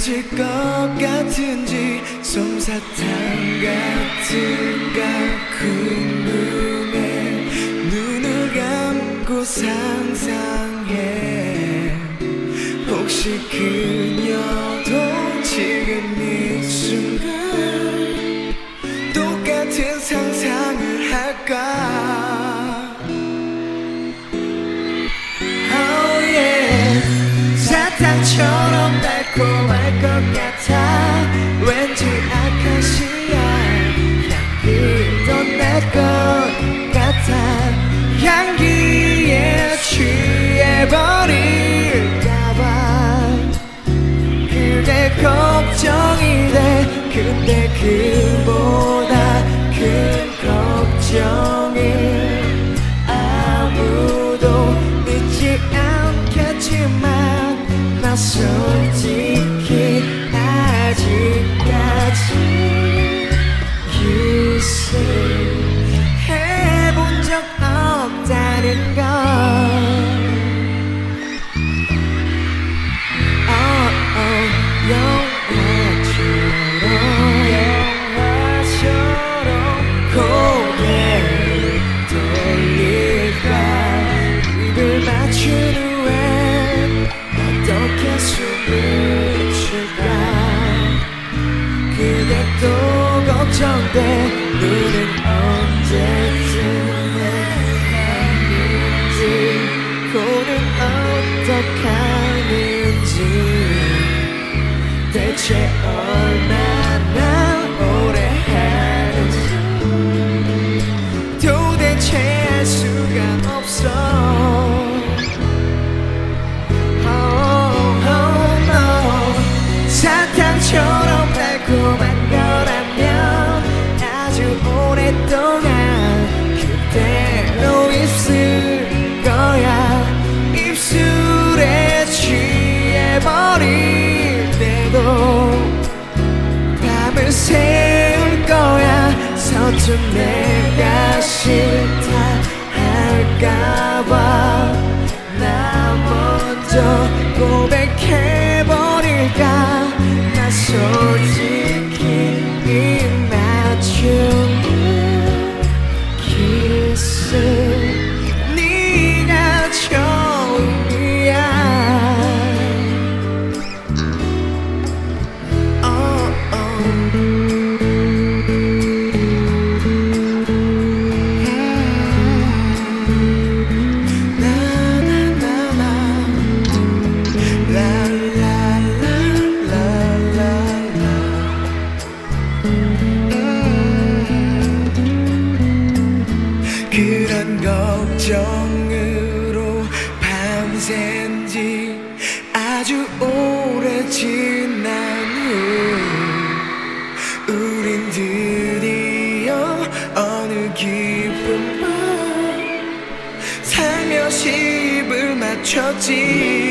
헤어질 것 같은지 솜사탕 같은가 궁금해. 눈을 감고 상상해. 혹시 그녀도 지금 이 순간 똑같은 상상을 할까. 사탕처럼 달콤할 것 같아. 왠지 아카시아 향기도 날 것 같아. 향기에 취해버릴까봐 그게 걱정이 돼. 근데 그보다 큰 걱정을 아무도 믿지 않겠지만 나 솔직히 아직까지 해본 적 없다는 걸. 영화처럼 고개를 돌릴까. 입을 맞춘 후에 어떻게 숨을 쉴까. 그게 또 걱정돼. 눈은 언제쯤 하는지 코는 어떡하는지 대체 얼마나 오래 하는지 도대체 알 수가 없어. 사탕처럼 달콤한 거라면 아주 오랫동안 그대로 있을 거야. 입술에 취해버릴 때도 밤을 새울 거야. 서툰 내가 싫다 할까봐 나 먼저 고백해버릴까. 나 솔직히 입 맞춘 키스 네가 처음이야. 그런 걱정으로 밤샌 지 아주 오래 지난 후 우린 드디어 어느 기쁜 밤 살며시 입을 맞췄지.